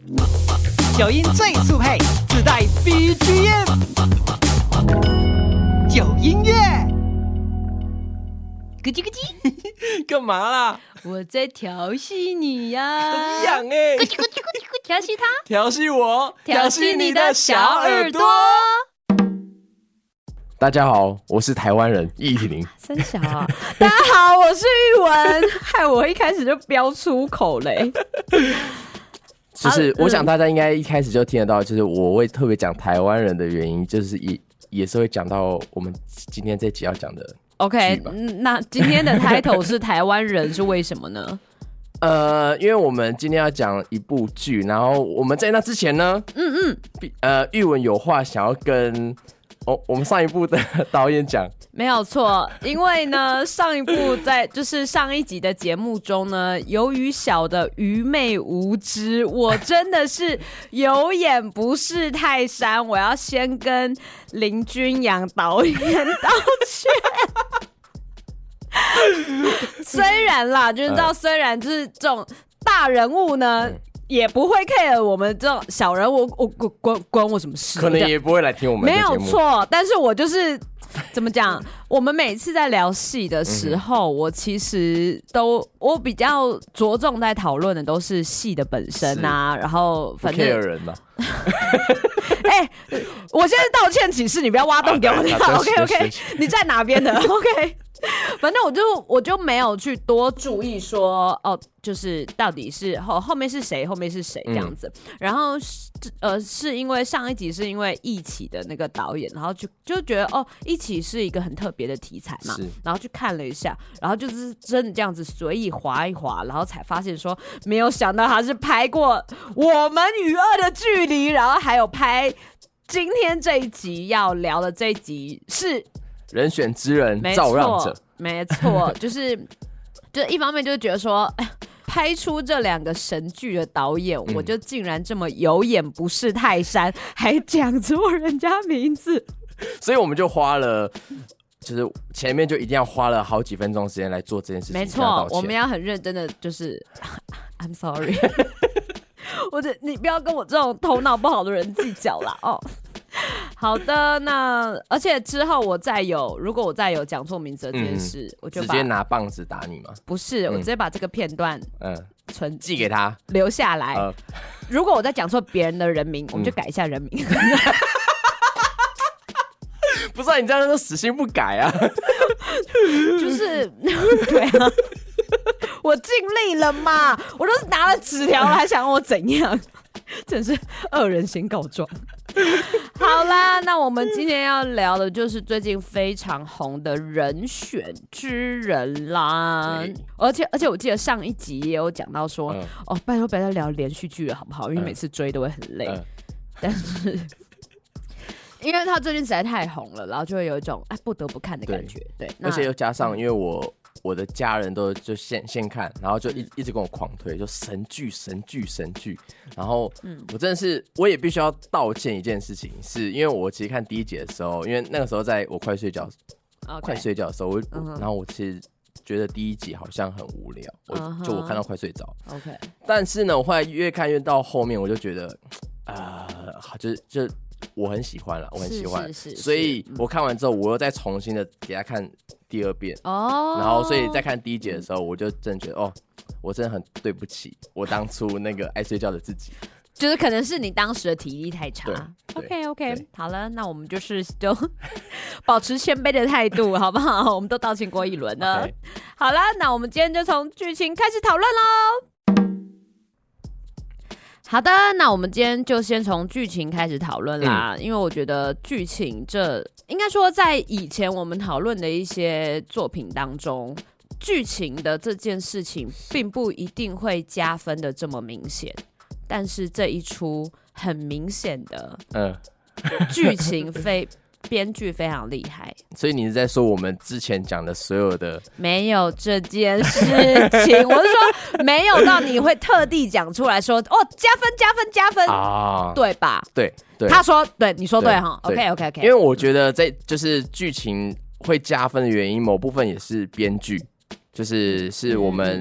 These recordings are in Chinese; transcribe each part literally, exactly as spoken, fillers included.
九音最速配，自带 B G M。九音乐， 咯叽咯叽， 干嘛啦？ 我在调戏你呀！ 很痒哎！ 咯叽咯叽咯叽咯叽，调戏他， 调戏我， 调戏你的小耳朵。 大家好，我是台湾人易婷。 真小啊！大家好，我是玉文。害我一开始就飙出口嘞。 就是我想大家应该一开始就听得到，就是我会特别讲台湾人的原因，就是也也是会讲到我们今天这集要讲的。 OK， 那今天的 title 是台湾人，是为什么呢？ 呃，因为我们今天要讲一部剧，然后我们在那之前呢，嗯嗯，呃，玉文有话想要跟哦我们上一部的导演讲。 没有错，因为呢，上一部在就是上一集的节目中呢，由于小的愚昧无知，我真的是有眼不识泰山，我要先跟林君阳导演道歉。虽然啦，就是知道，虽然就是这种大人物呢。嗯也不会 care 我们这种小人物，我我关关我什么事？ 可能也不会来听我们的节目。 没有错，但是我就是怎么讲？我们每次在聊戏的时候，嗯、我其实都我比较着重在讨论的都是戏的本身啊，然后反正 care 人嘛。 哎、欸，我现在道歉启事，你不要挖洞给我跳。啊、OK OK， 你在哪边的 ？OK。反正我就我就没有去多注意说哦，就是到底是后后面是谁，后面是谁这样子。嗯、然后呃，是因为上一集是因为一起的那个导演，然后就就觉得哦，一起是一个很特别的题材嘛，然后去看了一下，然后就是真的这样子随意滑一滑，然后才发现说，没有想到他是拍过《我们与恶的距离》，然后还有拍今天这一集要聊的这一集是。 人选之人造让者， 没错，就是就一方面就是觉得说，拍出这两个神剧的导演，嗯、我就竟然这么有眼不识泰山，还讲错人家名字， 所以我们就花了，就是前面就一定要花了好几分钟时间来做这件事情。 没错，我们要很认真的，就是I'm sorry， 我这你不要跟我这种头脑不好的人计较啦哦。好的，那而且之后我再有，如果我再有讲错名字的这件事，嗯、我就直接拿棒子打你吗？ 不是，嗯、我直接把这个片段嗯存寄给他， 留下来。呃、如果我再讲错别人的人名，嗯、我们就改一下人名。 不是、啊、你这样都死心不改啊？ 就是对啊，我尽力了嘛，我都是拿了纸条了，还想我怎样？真是恶人先告状。好啦，那我们今天要聊的就是最近非常红的人选之人啦。而且而且我记得上一集也有讲到说，嗯、哦，拜托不要再聊连续剧了好不好？因为每次追都会很累。嗯、但是因为他最近实在太红了，然后就会有一种哎不得不看的感觉。对，对而且又加上因为我。我的家人都就先先看，然后就一一直跟我狂推，就神剧神剧神剧。然后我真的是，我也必须要道歉一件事情，是因为我其实看第一集的时候，因为那个时候在我快睡觉、okay. 快睡觉的时候，我、uh-huh. 然后我其实觉得第一集好像很无聊，我、uh-huh. 就我看到快睡着。OK， 但是呢，我后来越看越到后面，我就觉得啊、呃，就是就我很喜欢了，我很喜欢， 是是是是， 所以我看完之后，我又再重新的给他看。第二遍哦， oh. 然后所以在看第一集的时候，我就真的觉得哦，我真的很对不起我当初那个爱睡觉的自己， 就是可能是你当时的体力太差。OK OK， 好了，那我们就是就保持谦卑的态度，好不好？我们都道歉过一轮了。Okay. 好了，那我们今天就从剧情开始讨论喽。好的，那我们今天就先从剧情开始讨论啦，嗯、因为我觉得剧情这应该说在以前我们讨论的一些作品当中，剧情的这件事情并不一定会加分的这么明显，但是这一出很明显的，嗯，剧情非。编剧非常厉害， 所以你是在说我们之前讲的所有的没有这件事情？我是说没有到你会特地讲出来说哦加分加分加分啊，对吧？ 对对， 他说对，你说对哈 ，OK OK OK。 因为我觉得在就是剧情会加分的原因，某部分也是编剧，就是是我们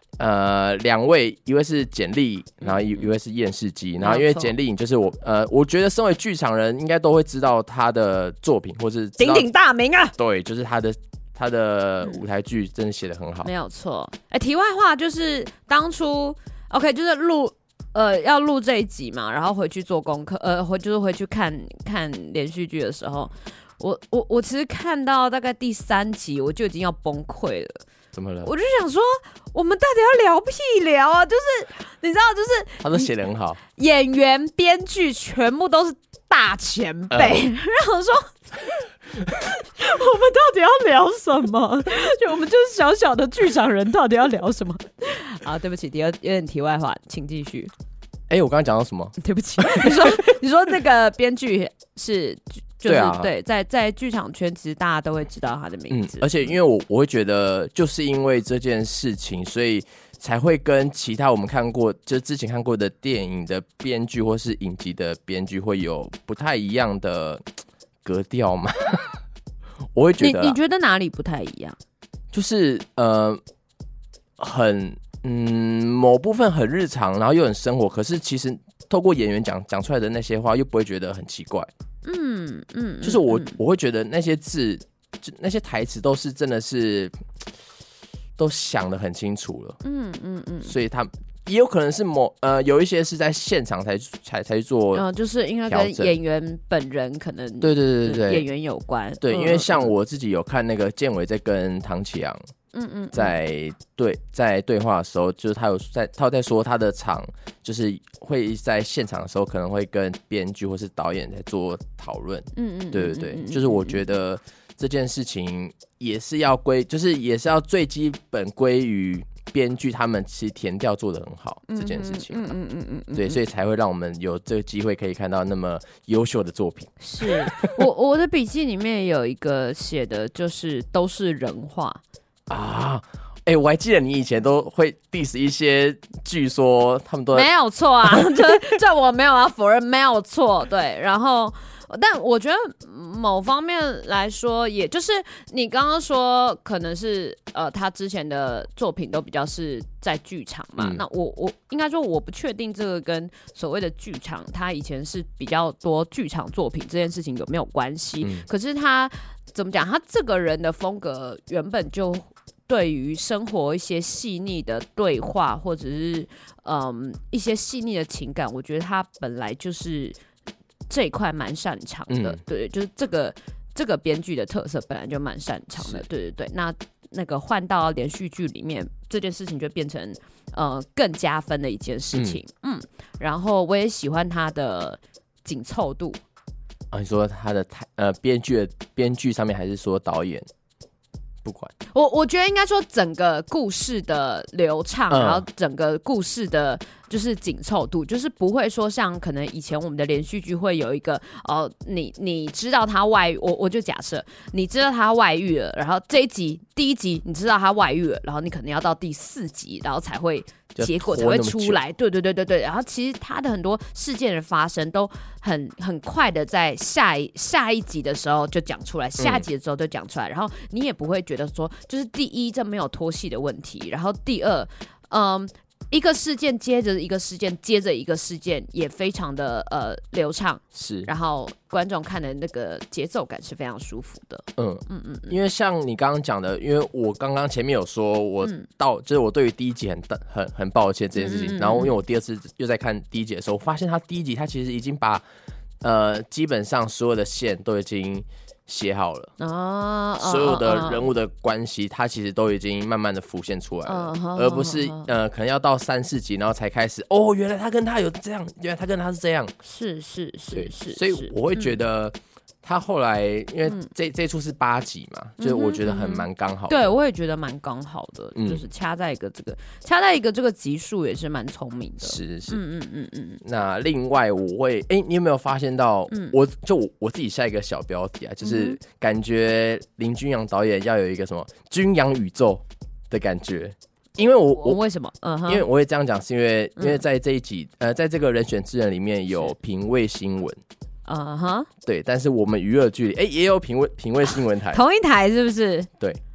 呃，两位，一位是简历，然后一一位是验视机，然后因为简历就是我，呃，我觉得身为剧场人应该都会知道他的作品，或是鼎鼎大名啊。 对，就是他的他的舞台剧真的写得很好， 没有错。哎、欸，题外话就是当初 OK 就是录呃要录这一集嘛，然后回去做功课，呃，回就是回去看看连续剧的时候，我我我其实看到大概第三集我就已经要崩溃了。 怎么了？ 我就想说，我们到底要聊屁聊啊？就是你知道，就是他都写得很好， 演员、编剧全部都是大前辈，呃、然后我说，我们到底要聊什么？就我们就是小小的剧场人，到底要聊什么？啊，对不起，第二有点题外话，请继续。 哎、欸，我刚刚讲到什么？ 对不起，你说你说那个编剧是。就是、 对啊， 对，在在剧场圈，其实大家都会知道他的名字。 嗯、而且因为我我会觉得，就是因为这件事情，所以才会跟其他我们看过，就之前看过的电影的编剧或是影集的编剧会有不太一样的格调嘛。我会觉得， 你你觉得哪里不太一样？ 就是呃，很嗯，某部分很日常，然后又很生活，可是其实透过演员讲讲出来的那些话，又不会觉得很奇怪。 嗯嗯， 就是我、嗯、我会觉得那些字，那些台词都是真的是都想得很清楚了。嗯嗯嗯，所以他也有可能是某呃有一些是在现场才才才做，嗯、 呃，就是因为跟演员本人可能对对对对对演员有关。 对，因为像我自己有看那个建伟在跟唐启阳。嗯嗯，在对在对话的时候，就是他有在他有在说他的场，就是会在现场的时候可能会跟编剧或是导演在做讨论。嗯嗯，对对对，嗯嗯、就是我觉得这件事情也是要归，就是也是要最基本归于编剧他们其实填调做得很好、嗯、这件事情。嗯嗯嗯嗯嗯，对，所以才会让我们有这个机会可以看到那么优秀的作品。 是我我的笔记里面有一个写的就是都是人话。 啊，哎、欸，我还记得你以前都会 diss 一些剧，说他们都没有错啊，这这我没有要否认，没有错，对。然后，但我觉得某方面来说，也就是你刚刚说，可能是呃，他之前的作品都比较是在剧场嘛。嗯、那我我应该说，我不确定这个跟所谓的剧场，他以前是比较多剧场作品这件事情有没有关系？嗯、可是他怎么讲？他这个人的风格原本就。对于生活一些细腻的对话，或者是嗯一些细腻的情感，我觉得他本来就是这一块蛮擅长的。嗯、对，就是这个这个编剧的特色本来就蛮擅长的。对对对，那那个换到连续剧里面，这件事情就变成呃更加分的一件事情。嗯，嗯然后我也喜欢他的紧凑度。 啊，你说他的台呃编剧的编剧上面，还是说导演？不管我，我觉得应该说整个故事的流畅，嗯、然后整个故事的就是紧凑度，就是不会说像可能以前我们的连续剧会有一个哦，你你知道他外遇，我我就假设你知道他外遇了，然后这一集第一集你知道他外遇了，然后你可能要到第四集，然后才会结果才会出来，对对对对对，然后其实他的很多事件的发生都很很快的在下一下一集的时候就讲出来，下一集的时候就讲出来，嗯、然后你也不会觉得说，就是第一这没有拖戏的问题，然后第二，嗯。一个事件接着一个事件，接着一个事件，也非常的呃流畅， 是， 然后观众看的那个节奏感是非常舒服的。 嗯嗯嗯，因为像你刚刚讲的，因为我刚刚前面有说，我到、嗯、就是我对于第一集很很很抱歉这件事情，嗯、然后因为我第二次又在看第一集的时候，我发现他第一集他其实已经把呃基本上所有的线都已经写好了啊，所有的人物的关系，它其实都已经慢慢的浮现出来了，啊、而不是呃，可能要到三四集，然后才开始哦，原来他跟他有这样，原来他跟他是这样， 是是是是， 所以我会觉得。嗯他后来因为这、嗯、这出是八集嘛，就是我觉得很蛮刚好的。 对，我也觉得蛮刚好的，嗯、就是掐在一个这个掐在一个这个集数也是蛮聪明的。 是是， 嗯嗯嗯嗯。那另外我会，哎、欸，你有没有发现到，嗯、我就 我, 我自己下一个小标题啊，就是感觉林君阳导演要有一个什么君阳宇宙的感觉。因为我我为什么？嗯、uh ，huh. 因为我会这样讲，是因为、嗯、因为在这一集，呃，在这个人选之人里面有品味新闻。 啊哈， uh huh. 对，但是我们娱乐剧里，哎、欸，也有品味品味新闻台， 同一台是不是？ 对，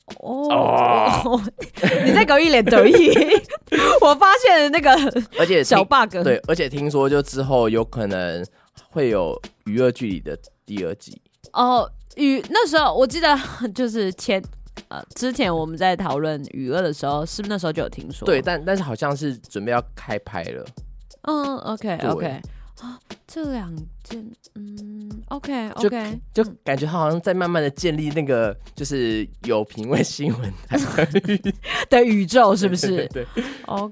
哦，哦你在给我一脸得意，我发现了那个而且小 bug。 对，而且听说就之后有可能会有娱乐距离的第二季。 哦，与那时候我记得就是前呃之前我们在讨论娱乐的时候，是不是那时候就有听说？ 对，但但是好像是准备要开拍了。 嗯 ，OK OK。啊，这两件，嗯 ，OK OK， 就就感觉他好像在慢慢的建立那个就是有品味新闻台的宇宙，是不是？ 对对对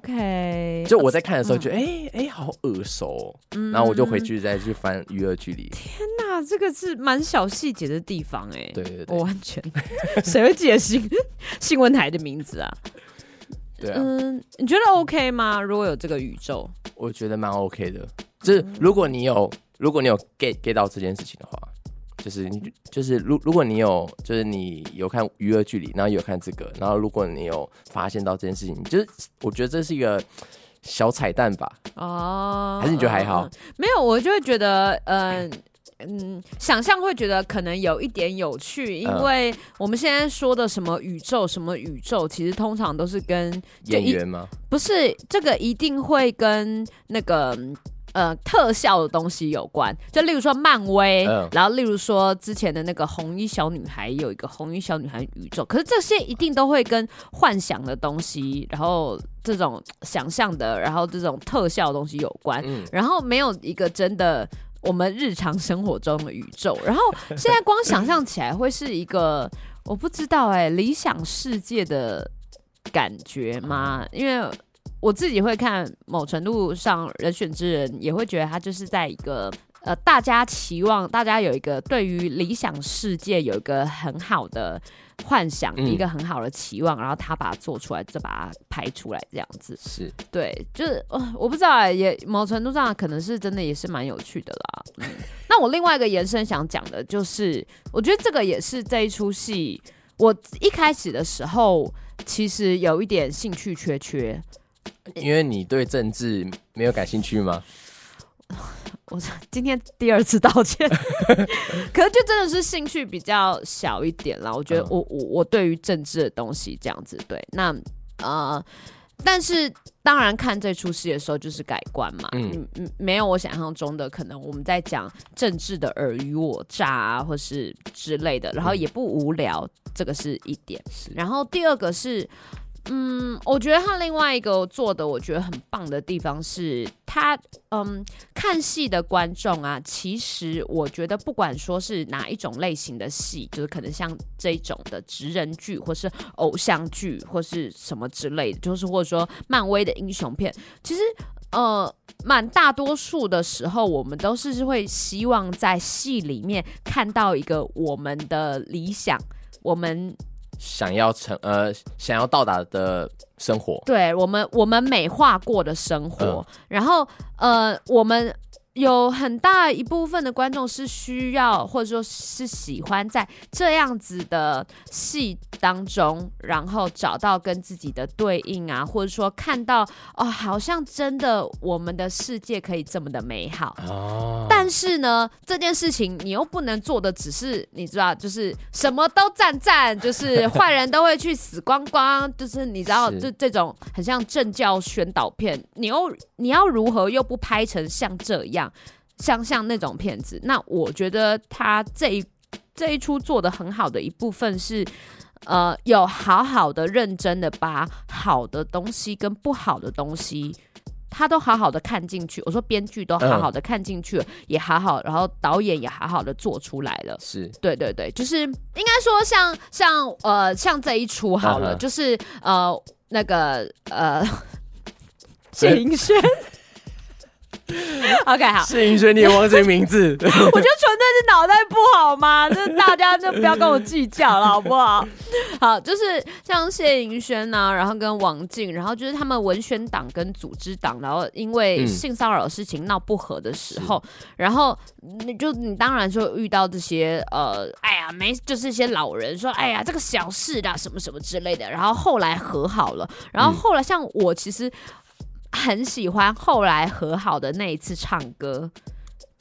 ，OK。 就我在看的时候，觉得哎哎、嗯欸欸、好耳熟、哦嗯，然后我就回去再去翻娱乐距离。 天哪，这个是蛮小细节的地方哎、欸。 对对对， 我完全谁会记得新新闻台的名字啊？ 对啊， 嗯，你觉得 OK 吗？如果有这个宇宙， 我觉得蛮 OK 的。就是如果你有，如果你有 get get 到这件事情的话，就是你就是如如果你有，就是你有看娱乐距离，然后有看这个，然后如果你有发现到这件事情，就是我觉得这是一个小彩蛋吧。哦，还是你觉得还好？ 嗯、没有，我就会觉得，嗯、呃。嗯，想象会觉得可能有一点有趣，因为我们现在说的什么宇宙什么宇宙，其实通常都是跟演员吗？ 不是，这个一定会跟那个呃特效的东西有关。就例如说漫威，嗯、然后例如说之前的那个红衣小女孩有一个红衣小女孩宇宙，可是这些一定都会跟幻想的东西，然后这种想象的，然后这种特效的东西有关，嗯、然后没有一个真的。我们日常生活中的宇宙，然后现在光想象起来会是一个我不知道哎、欸，理想世界的感觉吗？因为我自己会看，某程度上人选之人也会觉得他就是在一个呃，大家期望大家有一个对于理想世界有一个很好的幻想、嗯、一个很好的期望，然后他把它做出来，再把它拍出来，这样子是对，就是呃，我不知道、欸，也某程度上可能是真的也是蛮有趣的啦。嗯，那我另外一个延伸想讲的就是，我觉得这个也是这一出戏，我一开始的时候其实有一点兴趣缺缺， 因为你对政治没有感兴趣吗？ 我今天第二次道歉，可是就真的是兴趣比较小一点啦。我觉得我我我对于政治的东西这样子，对，那呃，但是当然看这出戏的时候就是改观嘛，嗯嗯，没有我想象中的可能我们在讲政治的尔虞我诈啊，或是之类的，然后也不无聊，这个是一点。然后第二个是。嗯，我觉得他另外一个做的我觉得很棒的地方是他，嗯，看戏的观众啊，其实我觉得不管说是哪一种类型的戏，就是可能像这一种的职人剧，或是偶像剧，或是什么之类的，就是或者说漫威的英雄片，其实呃，蛮大多数的时候，我们都是会希望在戏里面看到一个我们的理想，我们。 想要成呃想要到达的生活， 对我们我们美化过的生活，嗯、然后呃我们有很大一部分的观众是需要或者说是喜欢在这样子的戏当中，然后找到跟自己的对应啊，或者说看到哦，好像真的我们的世界可以这么的美好。哦，但是呢，这件事情你又不能做的只是你知道，就是什么都赞赞，就是坏人都会去死光光，就是你知道，就这种很像政教宣导片，你又你要如何又不拍成像这样？像像那种片子，那我觉得他这一这一出做的很好的一部分是，呃，有好好的认真的把好的东西跟不好的东西，他都好好的看进去。我说编剧都好好的看进去了，嗯、也好好，然后导演也好好的做出来了。 是， 对对对，就是应该说像像呃像这一出好了，嗯、就是呃那个呃谢盈萱。OK， 好， 谢盈萱你也忘记名字， 我就纯粹是脑袋不好嘛，就是大家就不要跟我计较了，好不好？好，就是像谢盈萱啊，然后跟王静，然后就是他们文宣党跟组织党，然后因为性骚扰的事情闹不和的时候，嗯、然后你就你当然就遇到这些呃，哎呀，没就是一些老人说，哎呀，这个小事啦，什么什么之类的，然后后来和好了，然后后来像我其实。很喜欢后来和好的那一次唱歌，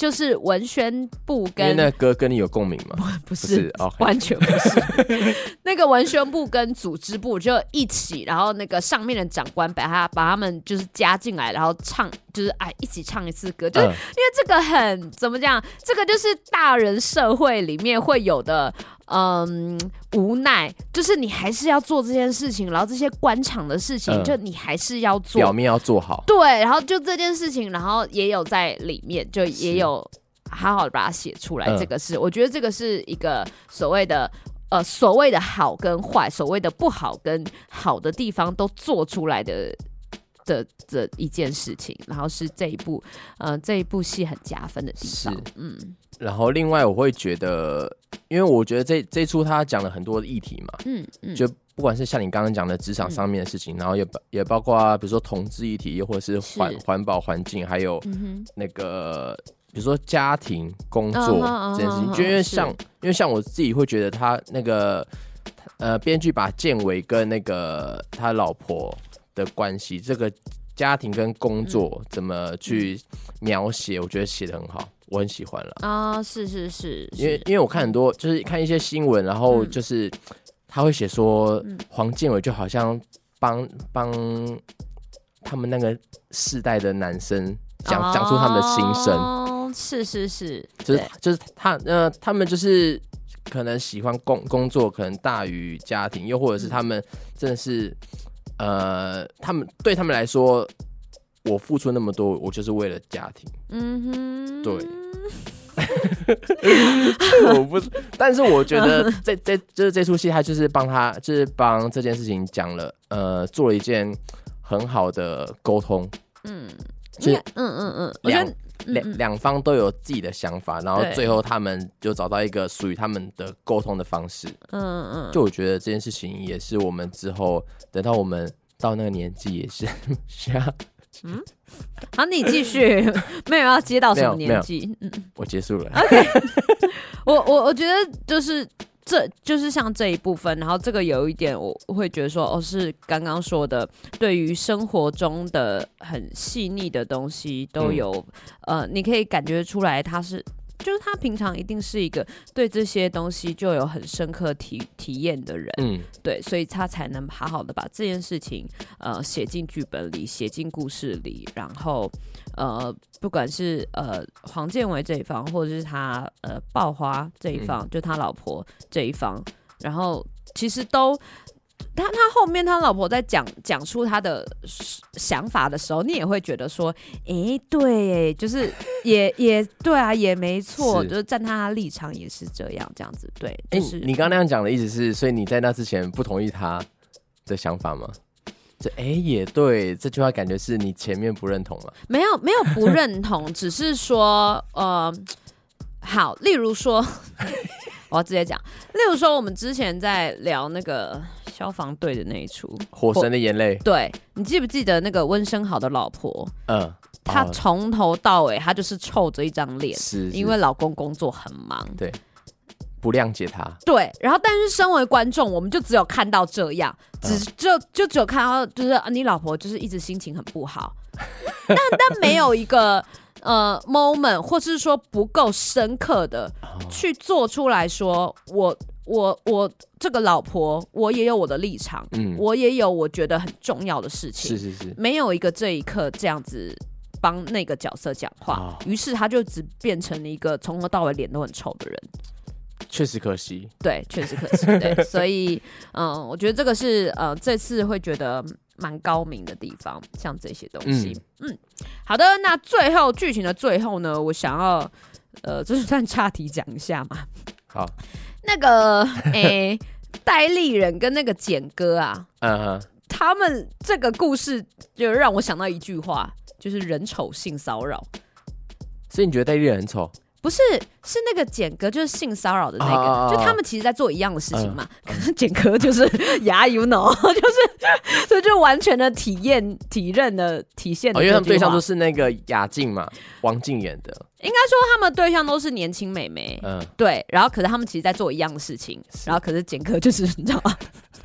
就是文宣部跟因为那个歌跟你有共鸣吗？ 不是， 不是 okay. 完全不是。那个文宣部跟组织部就一起，然后那个上面的长官把他把他们就是加进来，然后唱就是哎一起唱一次歌，就是、嗯、因为这个很怎么讲，这个就是大人社会里面会有的。嗯，无奈就是你还是要做这件事情，然后这些官场的事情，嗯、就你还是要做， 表面要做好。 对，然后就这件事情，然后也有在里面，就也有好好的把它写出来。这个是、嗯，我觉得这个是一个所谓的呃所谓的好跟坏，所谓的不好跟好的地方都做出来的。的的一件事情，然后是这一部，呃，这一部戏很加分的地方，嗯。 然后另外我会觉得，因为我觉得这这一出他讲了很多的议题嘛，嗯嗯，就不管是像你刚刚讲的职场上面的事情，嗯、然后也也包括比如说同志议题，又或者是环环保环境，还有那个、嗯、比如说家庭工作这件事情，就因为像因为像我自己会觉得他那个呃编剧把建伟跟那个他老婆的关系，这个家庭跟工作怎么去描写，我觉得写得很好，我很喜欢了啊、哦！是是是， 因为因为我看很多，就是看一些新闻，然后就是他会写说、嗯、黄建伟就好像帮帮他们那个世代的男生讲讲、哦、出他们的心声， 是是是， 就是就是他呃他们就是可能喜欢工工作，可能大于家庭，又或者是他们真的是。呃，他们对他们来说，我付出那么多，我就是为了家庭。嗯哼，对。我不，但是我觉得这这就是这出戏，他就是帮他，就是帮这件事情讲了，呃，做了一件很好的沟通。嗯，就是嗯嗯嗯，两两两方都有自己的想法，然后最后他们就找到一个属于他们的沟通的方式。嗯嗯，就我觉得这件事情也是我们之后等到我们到那个年纪也是需要。 嗯，好，你继续，没有要接到什么年纪？嗯， 我结束了。 OK， 我我我觉得就是这就是像这一部分，然后这个有一点我会觉得说，哦，是刚刚说的，对于生活中的很细腻的东西都有，嗯、呃，你可以感觉出来，他是。就是他平常一定是一个对这些东西就有很深刻体体验的人，嗯，对，所以他才能好好的把这件事情呃写进剧本里，写进故事里，然后呃不管是呃黄建伟这一方，或者是他呃爆花这一方，嗯、就他老婆这一方，然后其实都。他他后面他老婆在讲讲出他的想法的时候，你也会觉得说，哎、欸，对，就是也也对啊，也没错，是就是站他的立场也是这样，这样子对。就是、 欸、你刚刚那样讲的意思是，所以你在那之前不同意他的想法吗？这哎、欸、也对，这句话感觉是你前面不认同了。 没有没有不认同，只是说呃，好，例如说。我要直接讲，例如说，我们之前在聊那个消防队的那一出《 火神的眼泪》， 对，你记不记得那个温升豪的老婆？嗯，她从头到尾，她就是臭着一张脸，是，因为老公工作很忙， 对，不谅解她。 对，然后但是身为观众，我们就只有看到这样，只就就只有看到就是、啊、你老婆就是一直心情很不好，但但没有一个。呃 moment 或是说不够深刻的去做出来说，我我我这个老婆，我也有我的立场，嗯，我也有我觉得很重要的事情， 是是是， 没有一个这一刻这样子帮那个角色讲话，于、哦、是他就只变成了一个从头到尾脸都很臭的人。 确实可惜， 对，确实可惜，对，所以，嗯、呃，我觉得这个是呃，这次会觉得蛮高明的地方，像这些东西，嗯，嗯好的，那最后剧情的最后呢，我想要，呃，就是算岔题讲一下嘛， 好， 那个，诶、欸，戴立人跟那个简哥啊，嗯哼，他们这个故事就让我想到一句话，就是人丑性骚扰， 所以你觉得戴立人很丑？ 不是，是那个简哥，就是性骚扰的那个，啊、就他们其实在做一样的事情嘛。嗯、可是简哥就是yeah you know， 就是所以就完全的体验、体认的体现的、哦。 因为他们对象都是那个雅静嘛，王静演的。 应该说他们对象都是年轻美眉，嗯，对。然后可是他们其实在做一样的事情，然后可是简哥就是你知道吗？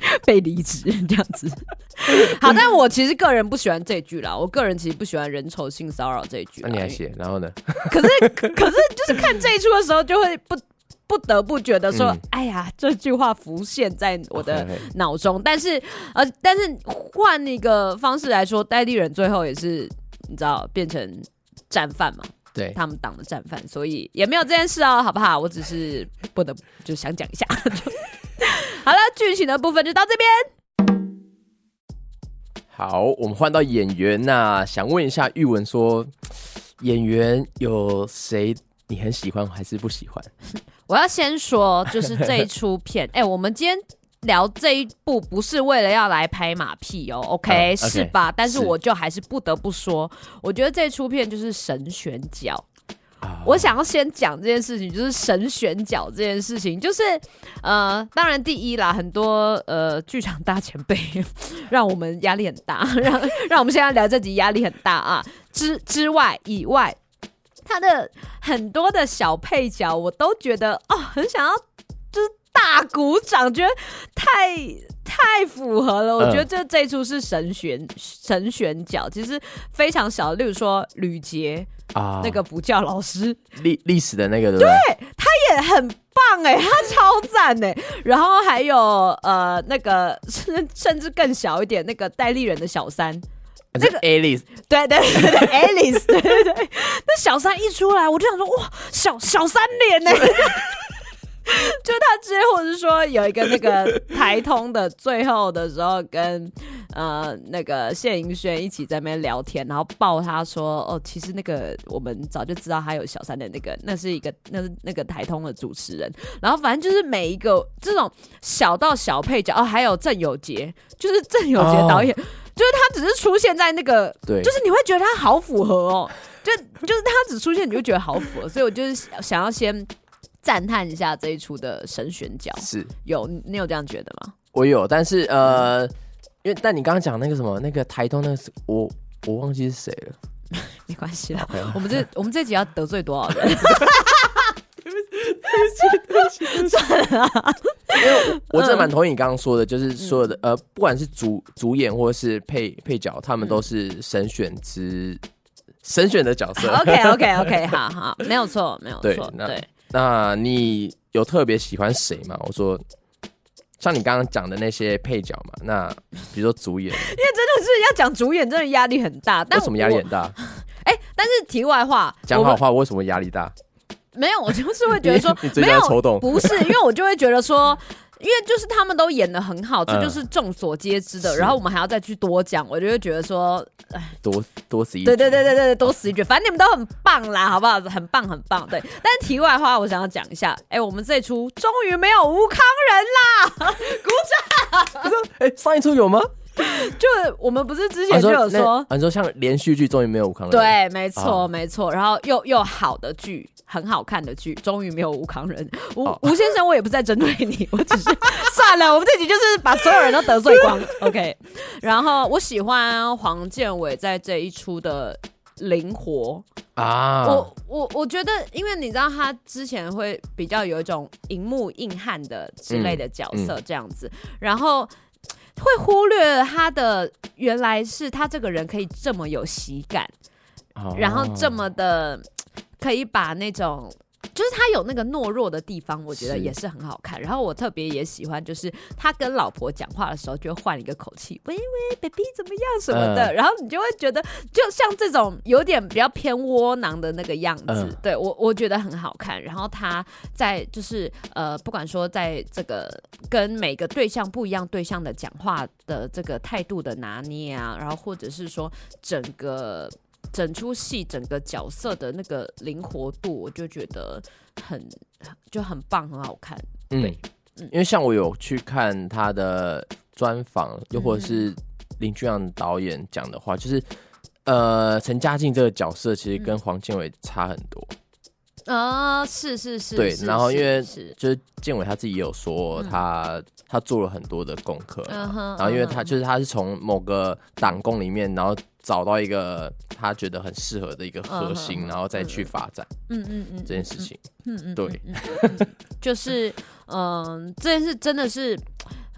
被离职这样子。好，但我其实个人不喜欢这一句啦，我个人其实不喜欢人丑性骚扰这一句。 那、啊、你还写，然后呢？ 可是可是就是看这一出的时候，就会不不得不觉得说，嗯、哎呀，这句话浮现在我的脑中。Okay, okay. 但是呃，但是换一个方式来说，戴立忍最后也是你知道变成战犯嘛？对，他们党的战犯，所以也没有这件事哦，好不好？我只是不得不就想讲一下。好了，剧情的部分就到这边。 好，我们换到演员呐、啊，想问一下玉文说，演员有谁你很喜欢还是不喜欢？ 我要先说，就是这一出片，哎、欸，我们今天聊这一部不是为了要来拍马屁哦 ，OK，、嗯、是吧？ Okay, 但是我就还是不得不说，我觉得这一出片就是神选角。Oh. 我想要先讲这件事情，就是神选角这件事情，就是呃，当然第一啦，很多呃剧场大前辈让我们压力很大，让让我们现在聊这集压力很大啊。之之外以外，他的很多的小配角，我都觉得哦，很想要就是大鼓掌，觉得太太符合了。我觉得这这一出是神选神选角，其实非常小，例如说吕杰。啊，那个补教老师， 历历史的那个对不对？ 对，他也很棒哎，他超赞哎。然后还有呃那个甚至更小一点，那个戴立忍的小三， 那个 Alice， 对对对对 Alice， 对对对，那小三一出来，我就想说哇，小小三脸哎。就他之前，或者是说有一个那个台通的最后的时候跟呃那个谢盈萱一起在那边聊天，然后抱他说哦，其实那个我们早就知道他有小三的那个，那是一个那是那个台通的主持人，然后反正就是每一个这种小到小配角哦，还有郑有杰，就是郑有杰导演，哦、就是他只是出现在那个，对，就是你会觉得他好符合哦，就就是他只出现你就觉得好符合，所以我就是想要先赞叹一下这一出的神选角，是有你有这样觉得吗？ 我有，但是呃，因为但你刚刚讲那个什么那个台通那个，我我忘记是谁了， 没关系啦，我们这我们这集要得罪多少人？ 对不起，对不起，对不起，算了，因为我真的蛮同意你刚刚说的，就是所有的、嗯、呃，不管是主主演或是配配角，他们都是神选之神选的角色。 OK OK OK， 好好，没有错，没有错，对。 那你有特别喜欢谁吗？我说，像你刚刚讲的那些配角嘛，那比如说主演，因为真的是要讲主演，真的压力很大。但为什么压力很大？ 哎、欸，但是题外话， 讲好话为什么压力大？ 没有，我就是会觉得说， 你最近在抽动， 不是，因为我就会觉得说。因为就是他们都演得很好，这就是众所皆知的。嗯、然后我们还要再去多讲，我就会觉得说，哎， 多多死一句， 对对对对对，多死一句。反正你们都很棒啦，好不好？很棒很棒，对。但是题外话，我想要讲一下，哎、欸，我们这一出终于没有吴康仁啦，鼓掌！ 哎、欸，上一出有吗？ 就我们不是之前就有说， 你说像连续剧终于没有吴康仁， 对，没错、哦、没错。然后又又好的剧。很好看的剧，终于没有吴康仁。吴、oh. 吴先生，我也不是在针对你，我只是算了，我们这集就是把所有人都得罪光。OK， 然后我喜欢黄建伟在这一出的灵活啊， ah. 我我我觉得，因为你知道他之前会比较有一种荧幕硬汉的之类的角色这样子，嗯嗯、然后会忽略了他的原来是他这个人可以这么有喜感， oh. 然后这么的。可以把那种，就是他有那个懦弱的地方，我觉得也是很好看。然后我特别也喜欢，就是他跟老婆讲话的时候，就换一个口气，喂喂 ，baby 怎么样什么的，呃、然后你就会觉得，就像这种有点比较偏窝囊的那个样子，呃、对我我觉得很好看。然后他在就是呃，不管说在这个跟每个对象不一样对象的讲话的这个态度的拿捏啊，然后或者是说整个。整出戏整个角色的那个灵活度，我就觉得很就很棒，很好看。对， 嗯，因为像我有去看他的专访，又或者是林君阳导演讲的话，嗯、就是呃，陈嘉靖这个角色其实跟黄建伟差很多。 啊、嗯，是是是， 对，然后因为就是建伟他自己也有说他、嗯、他做了很多的功课、嗯，然后因为他就是他是从某个党工里面，然后。找到一个他觉得很适合的一个核心， uh, 然后再去发展，嗯嗯嗯，这件事情，嗯嗯，对， 嗯嗯嗯、就是嗯、呃，这件事真的是，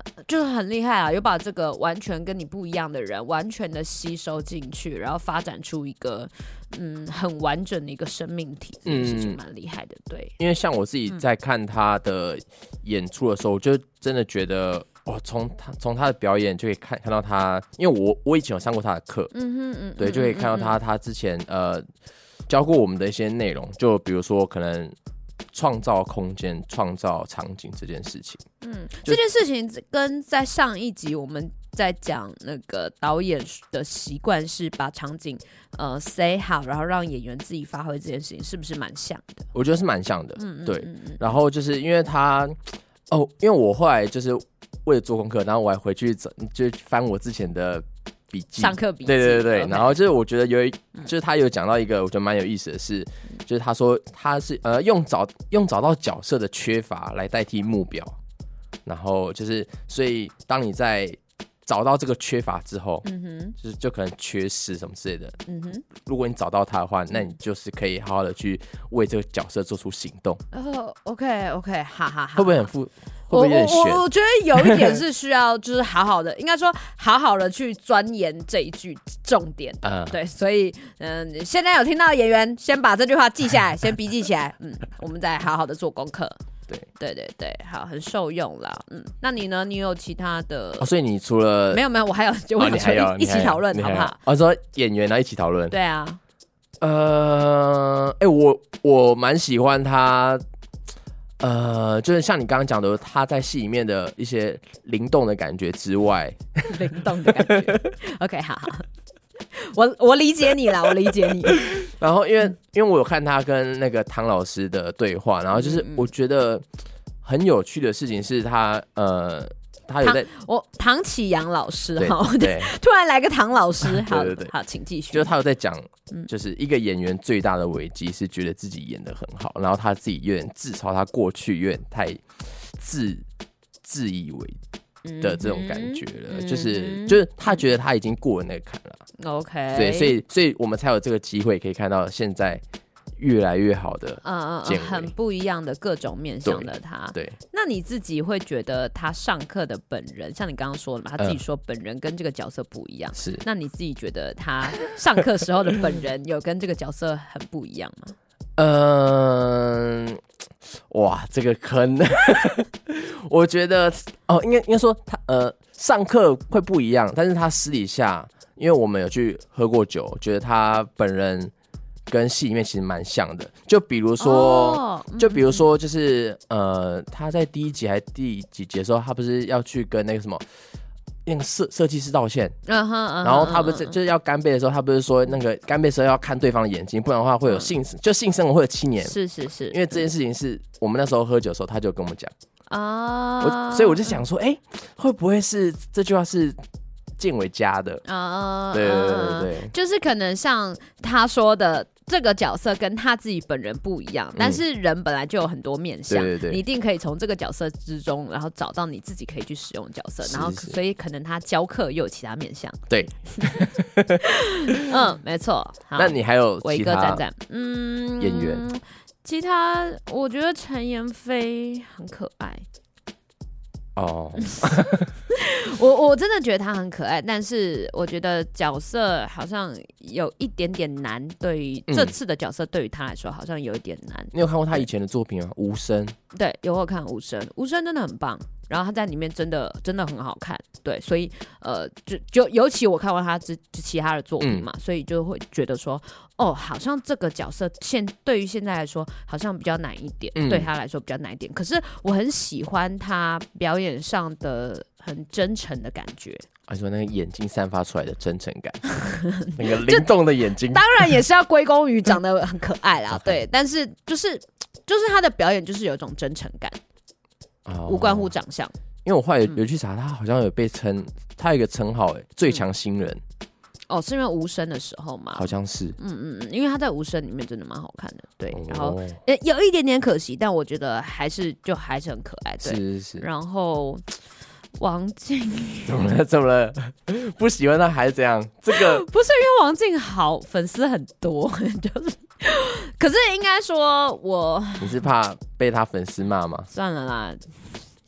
就是很厉害啊，有把这个完全跟你不一样的人完全的吸收进去，然后发展出一个嗯很完整的一个生命体，这件事情蛮厉害的。对， 因为像我自己在看他的演出的时候，我就真的觉得。哦，从他从他的表演就可以看看到他，因为我我以前有上过他的课，嗯哼嗯，对，就可以看到他他之前呃教过我们的一些内容，就比如说可能创造空间、创造场景这件事情。嗯， 这件事情跟在上一集我们在讲那个导演的习惯是把场景呃 say 好，然后让演员自己发挥这件事情，是不是蛮像的？ 我觉得是蛮像的，嗯，对。嗯嗯、然后就是因为他哦，因为我后来就是。为了做功课，然后我还回去就翻我之前的笔记， 上课笔记， 对对对对。Okay. 然后就是我觉得有一，就是他有讲到一个我觉得蛮有意思的是，就是他说他是呃用找用找到角色的缺乏来代替目标，然后就是所以当你在找到这个缺乏之后，嗯哼，就是就可能缺失什么之类的，嗯哼。如果你找到它的话，那你就是可以好好的去为这个角色做出行动。 哦 ，OK OK， 哈哈哈。 会不会很复？ 我我我我觉得有一点是需要，就是好好的，应该说好好的去钻研这一句重点。嗯，对，所以嗯、呃，现在有听到的演员，先把这句话记下来，先笔记起来。嗯，我们再好好的做功课。 对对对对，好，很受用啦。嗯，那你呢？你有其他的？ 哦，所以你除了没有没有，我还有，就我还有一起讨论，好不好？ 哦，说演员然后一起讨论。 对啊。 呃，哎、欸，我我蛮喜欢他。呃，就是像你刚刚讲的，他在戏里面的一些灵动的感觉之外， 灵动的感觉。OK， 好好，我我理解你啦，我理解你。 然后因为因为我有看他跟那个唐老师的对话，然后就是我觉得很有趣的事情是他呃。他有在我唐启阳老师哈，突然来个唐老师，好，对对对，好，请继续。 就是他有在讲，就是一个演员最大的危机是觉得自己演得很好，然后他自己有点自嘲，他过去有点太自自以为的这种感觉了，嗯、就是就是他觉得他已经过了那个坎了。 OK， 对，所以所以我们才有这个机会可以看到现在。越来越好的，嗯嗯， 很不一样的各种面向的他。 对，对那你自己会觉得他上课的本人，像你刚刚说的嘛，他自己说本人跟这个角色不一样。 是、嗯， 那你自己觉得他上课时候的本人有跟这个角色很不一样吗？ 嗯、呃，哇，这个坑，我觉得哦，应该应该说他呃上课会不一样，但是他私底下，因为我们有去喝过酒，觉得他本人。跟戏里面其实蛮像的，就比如说， oh, 就比如说，就是呃，他在第一集还第几集的时候，他不是要去跟那个什么那个设设计师道歉， uh-huh, uh-huh, 然后他不是就是要干杯的时候，他不是说那个干杯的时候要看对方的眼睛，不然的话会有性、uh-huh. 就性生活会有七年， 是是是， 因为这件事情是我们那时候喝酒的时候，他就跟我们讲啊， uh-huh. 我所以我就想说，哎、欸，会不会是这句话是？建伟加的啊， uh, 对对对对， 就是可能像他说的，这个角色跟他自己本人不一样，嗯、但是人本来就有很多面向，对对对，你一定可以从这个角色之中，然后找到你自己可以去使用的角色，然后所以可能他教课又有其他面向， 对， 嗯，没错。 那你还有伟哥赞赞，嗯， 演员， 其他我觉得陈妍霏很可爱。 哦、oh. 我我真的觉得他很可爱，但是我觉得角色好像有一点点难，对于、嗯、这次的角色对于他来说好像有一点难。 你有看过他以前的作品吗？无声。 对，有我看无声，无声真的很棒，然后他在里面真的真的很好看，对，所以呃，就就尤其我看过他之其他的作品嘛、嗯，所以就会觉得说，哦，好像这个角色现对于现在来说好像比较难一点、嗯，对他来说比较难一点。可是我很喜欢他表演上的很真诚的感觉。 你说那个眼睛散发出来的真诚感，那个灵动的眼睛， 当然也是要归功于长得很可爱啦，对，但是就是就是他的表演就是有一种真诚感。哦、无关乎长相， 因为我后来 有,、嗯、有去查，他好像有被称，他有一个称号，哎，最强新人。 哦，是因为无声的时候吗？ 好像是。 嗯嗯嗯，因为他在无声里面真的蛮好看的，对。哦、然后呃有一点点可惜，但我觉得还是就还是很可爱，对。 是是是。 然后王静怎么了？怎么了？不喜欢他还是怎样？这个不是因为王静好粉丝很多，就是。可是应该说我， 你是怕被他粉丝骂吗？ 算了啦，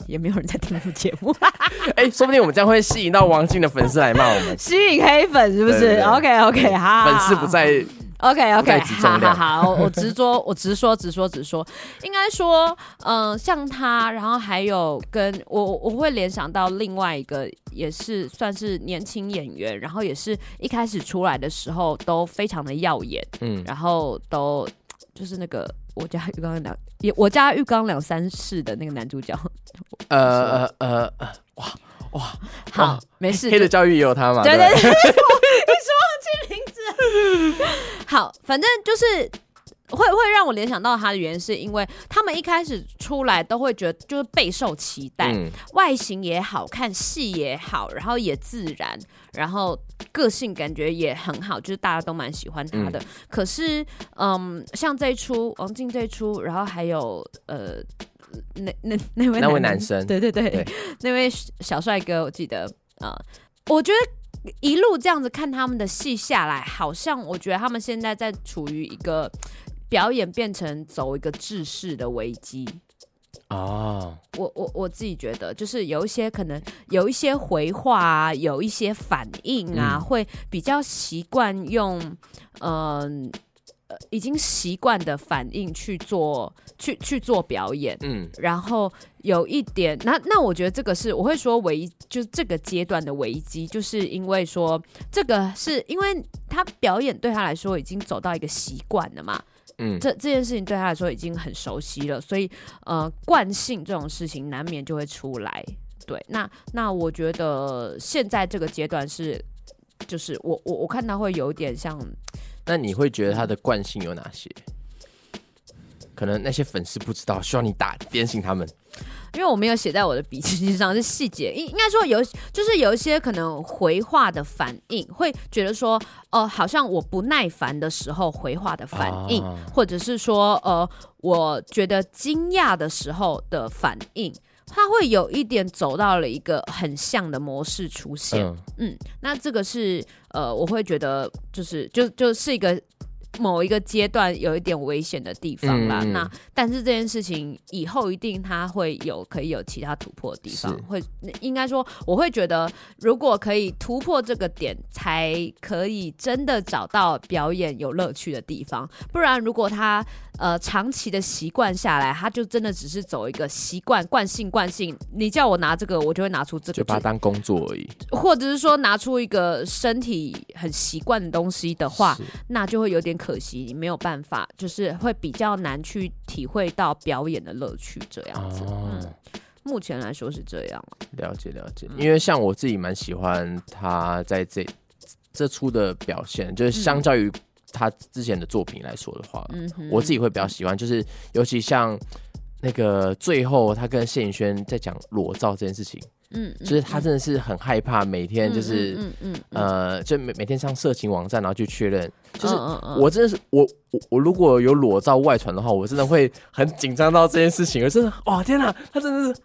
也没有人在听我节目。 哎、欸，说不定我们将会吸引到王静的粉丝来骂我们， 吸引黑粉是不是？对对对 OK OK， 好， 粉丝不在。 OK OK， 好好好，我直说，我直说，直说，直说，应该说，嗯、呃，像他，然后还有跟我，我会联想到另外一个，也是算是年轻演员，然后也是一开始出来的时候都非常的耀眼，嗯，然后都就是那个我家浴缸两，也我家浴缸两三世的那个男主角， 呃呃呃，哇哇， 好，没事， 黑的教育也有他嘛， 对对对，你说忘记名字。好，反正就是会会让我联想到他的原因，是因为他们一开始出来都会觉得就是备受期待，嗯、外形也好看，戏也好，然后也自然，然后个性感觉也很好，就是大家都蛮喜欢他的。嗯、可是，嗯，像这一出王静这一出，然后还有呃。那那那位那位男生， 对对 对, 对，那位小帅哥，我记得啊、呃，我觉得一路这样子看他们的戏下来，好像我觉得他们现在在处于一个表演变成走一个制式的危机哦。我我我自己觉得，就是有一些可能有一些回话啊，有一些反应啊，嗯、会比较习惯用嗯。呃呃、已经习惯的反应去做去去做表演，嗯，然后有一点，那那我觉得这个是我会说危，就是这个阶段的危机，就是因为说这个是因为他表演对他来说已经走到一个习惯了嘛，嗯，这这件事情对他来说已经很熟悉了，所以呃惯性这种事情难免就会出来，对，那那我觉得现在这个阶段是，就是我我我看他会有点像。 那你会觉得他的惯性有哪些？可能那些粉丝不知道，需要你打点醒他们。 因为我没有写在我的笔记上，是细节。应应该说有，就是有一些可能回话的反应，会觉得说，呃，好像我不耐烦的时候回话的反应，啊、或者是说，呃，我觉得惊讶的时候的反应。它会有一点走到了一个很像的模式出现，嗯，嗯那这个是呃，我会觉得就是就就是一个某一个阶段有一点危险的地方啦。嗯、那但是这件事情以后一定它会有可以有其他突破的地方，会应该说我会觉得，如果可以突破这个点，才可以真的找到表演有乐趣的地方。不然如果他呃，长期的习惯下来，他就真的只是走一个习惯、惯性、惯性。你叫我拿这个，我就会拿出这个， 就把它当工作而已。 或者是说，拿出一个身体很习惯的东西的话，那就会有点可惜，你没有办法，就是会比较难去体会到表演的乐趣这样子。哦、嗯，目前来说是这样。 了解了解，因为像我自己蛮喜欢他在这这出的表现，就是相较于、嗯。他之前的作品来说的话，嗯、我自己会比较喜欢，就是尤其像那个最后他跟谢颖轩在讲裸照这件事情，嗯，就是他真的是很害怕每天就是，嗯嗯呃，就每每天上色情网站，然后去确认，就是我真的是我我我如果有裸照外传的话，我真的会很紧张到这件事情，我真的哇天哪，他真的是。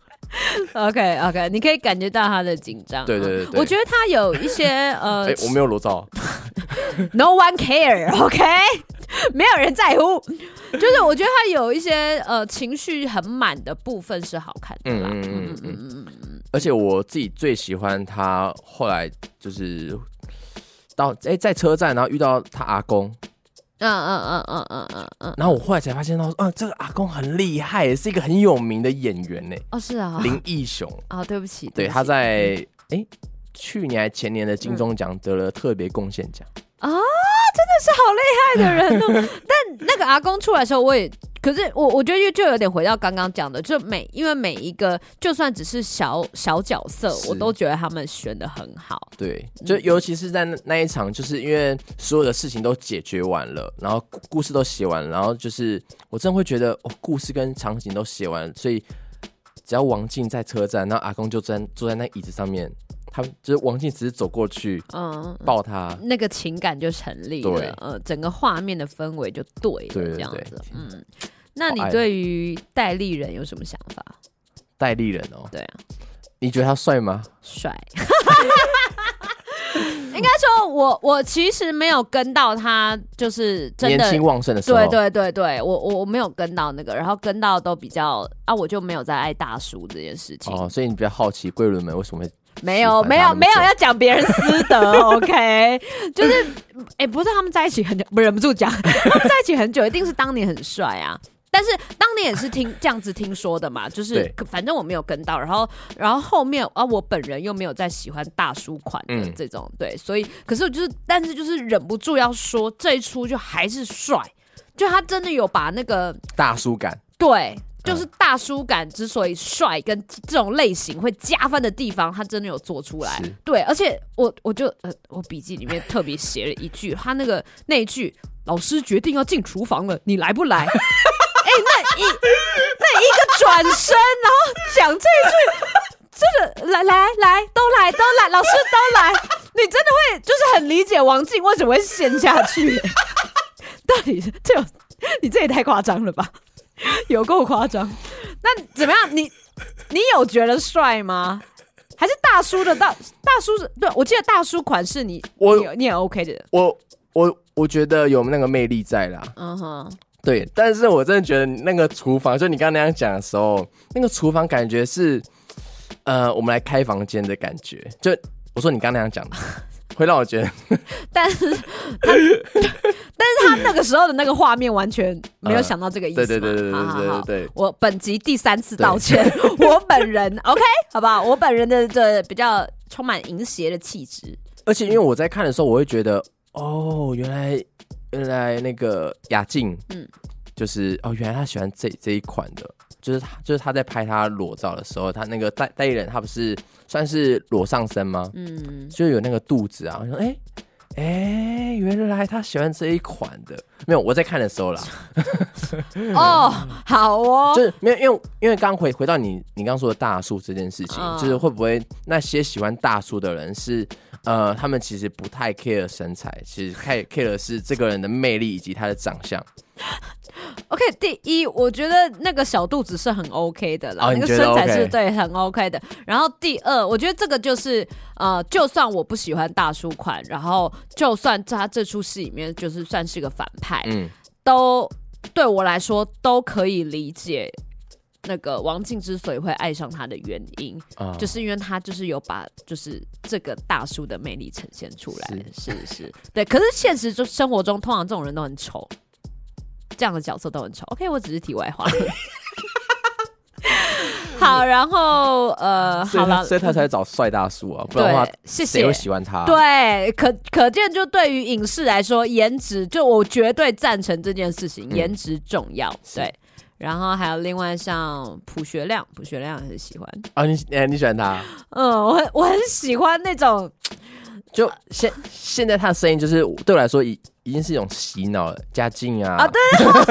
OK OK， 你可以感觉到他的紧张。 对对 对, 對， 我觉得他有一些呃， 哎、欸，我没有裸照。 No one care，OK，、okay? 没有人在乎。就是我觉得他有一些呃情绪很满的部分是好看的啦。嗯嗯嗯嗯嗯。而且我自己最喜欢他后来就是到哎、欸、在车站，然后遇到他阿公。嗯嗯嗯嗯嗯嗯嗯，然后我后来才发现到，嗯，这个阿公很厉害，是一个很有名的演员呢。 哦，是啊， 林义雄。 哦，对不起， 对，他在哎、欸、去年还前年的金钟奖得了特别贡献奖。 啊，真的是好厉害的人哦！但那个阿公出来的时候，我也，可是我我觉得就有点回到刚刚讲的，就每因为每一个就算只是小小角色，我都觉得他们选得很好。 对，就尤其是在 那, 那一场，就是因为所有的事情都解决完了，然后故事都写完了，然后就是我真的会觉得，哦，故事跟场景都写完了，所以只要王静在车站，然后阿公就站坐在那椅子上面。他就是王静，只是走过去，嗯，抱他， 那个情感就成立了，对，呃，整个画面的氛围就对了，对对对，这样子，嗯。那你对于戴立忍有什么想法？ 戴立忍哦， 对啊， 你觉得他帅吗？ 帅，应应该说我我其实没有跟到他，就是真的年轻旺盛的时候。 对对对对，我我我没有跟到那个，然后跟到都比较啊，我就没有在爱大叔这件事情。 哦，所以你比较好奇桂纶镁为什么会？ 没有没有没有要讲别人私德，OK， 就是哎、欸，不是他们在一起很久，不忍不住讲，他们在一起很久，一定是当年很帅啊。但是当年也是听这样子听说的嘛，就是反正我没有跟到，然后然后后面啊，我本人又没有在喜欢大叔款的这种，嗯、对，所以可是我就是，但是就是忍不住要说这一出就还是帅，就他真的有把那个大叔感， 对。就是大叔感之所以帅跟这种类型会加分的地方，他真的有做出来。对，而且我我就呃，我笔记里面特别写了一句，他那个那一句，老师决定要进厨房了，你来不来？哎、欸，那一那一个转身，然后讲这一句，真的来来来，都来都来，老师都来，你真的会就是很理解王静为什么会陷下去。到底这有你这也太夸张了吧？有够夸张，那怎么样？你你有觉得帅吗？还是大叔的大大叔？对，我记得大叔款是你，我你, 你也 OK 的。 我我我觉得有那个魅力在啦。嗯哼，对，但是我真的觉得那个厨房，就你刚刚那样讲的时候，那个厨房感觉是呃，我们来开房间的感觉。就我说你刚刚那样讲的。会让我觉得， 但是他，但是他那个时候的那个画面完全没有想到这个意思嘛。 对对对对对对对对。 我本集第三次道歉，我本人 OK 好不好？我本人的这比较充满淫邪的气质。 而且因为我在看的时候，我会觉得，哦，原来原来那个雅静，嗯，就是哦，原来他喜欢这这一款的。就是他，就是他在拍他裸照的时候，他那个代代言人，他不是算是裸上身吗？嗯，就有那个肚子啊。我说，哎、欸、哎、欸，原来他喜欢这一款的。没有，我在看的时候啦。 哦，好哦， 就是没有，因为因为刚回回到你你刚说的大叔这件事情，嗯、就是会不会那些喜欢大叔的人是呃，他们其实不太 care 身材，其实太 care 的是这个人的魅力以及他的长相。 OK， 第一，我觉得那个小肚子是很 OK 的啦， 哦、 那个身材是对很 OK 的。然后第二，我觉得这个就是呃，就算我不喜欢大叔款，然后就算他这出戏里面就是算是个反派，嗯，都对我来说都可以理解。那个王静之所以会爱上他的原因，哦、就是因为他就是有把就是这个大叔的魅力呈现出来，是是是，对。可是现实中生活中，通常这种人都很丑。这样的角色都很丑 ，OK， 我只是题外话。好，然后呃，好了， 所以他才找帅大叔啊，不然的话， 谢谢， 谁会喜欢他？ 对，可可见，就对于影视来说，颜值就我绝对赞成这件事情，颜值重要，嗯、对。然后还有另外像朴学亮，朴学亮很喜欢啊、哦，你你喜欢他？ 嗯，我很我很喜欢那种。 就现现在他的声音，就是对我来说已已经是一种洗脑了，嘉靖啊， 啊对，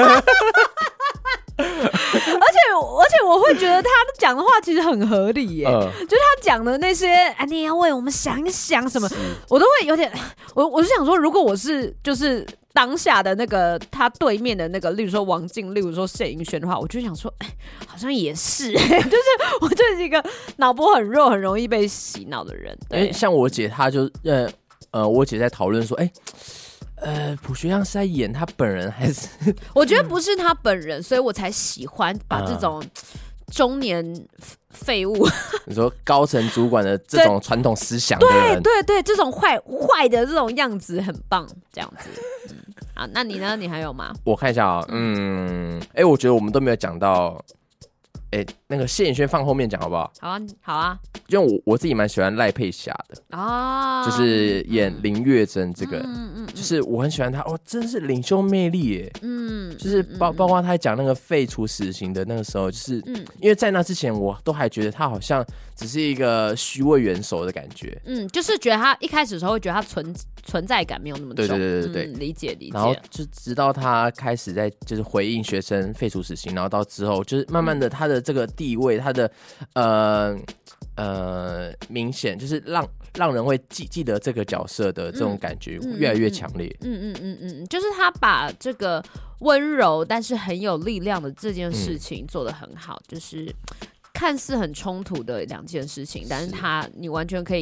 而且而且我会觉得他讲的话其实很合理耶，呃、就是他讲的那些啊，你要为我们想一想什么，我都会有点，我我就想说，如果我是就是当下的那个他对面的那个，例如说王静，例如说谢盈萱的话，我就想说，哎，好像也是，就是我就是一个脑波很弱、很容易被洗脑的人。 因为像我姐，她就呃呃，我姐在讨论说，哎。呃，朴学亮是在演他本人还是？ 我觉得不是他本人，所以我才喜欢把这种中年废物， 你说高层主管的这种传统思想的人， 对对对，这种坏坏的这种样子很棒，这样子。嗯，好，那你呢？你还有吗？ 我看一下啊、喔，嗯，哎、欸，我觉得我们都没有讲到。哎、欸，那个谢颖轩放后面讲好不好？ 好啊，好啊。 因为我我自己蛮喜欢赖佩霞的啊，就是演林月珍这个，嗯嗯嗯，就是我很喜欢她，哦，真是领袖魅力耶，嗯，就是包包括她讲那个废除死刑的那个时候，就是，嗯，因为在那之前我都还觉得她好像只是一个虚位元首的感觉， 嗯，就是觉得她一开始的时候会觉得她存存在感没有那么重， 对对对对对， 嗯、理解理解。 然后就直到她开始在就是回应学生废除死刑，然后到之后就是慢慢的她的这个地位，她的呃。呃，明显就是让让人会记记得这个角色的这种感觉越来越强烈。 嗯嗯嗯 嗯, 嗯，就是他把这个温柔但是很有力量的这件事情做得很好，嗯、就是看似很冲突的两件事情，但是他你完全可以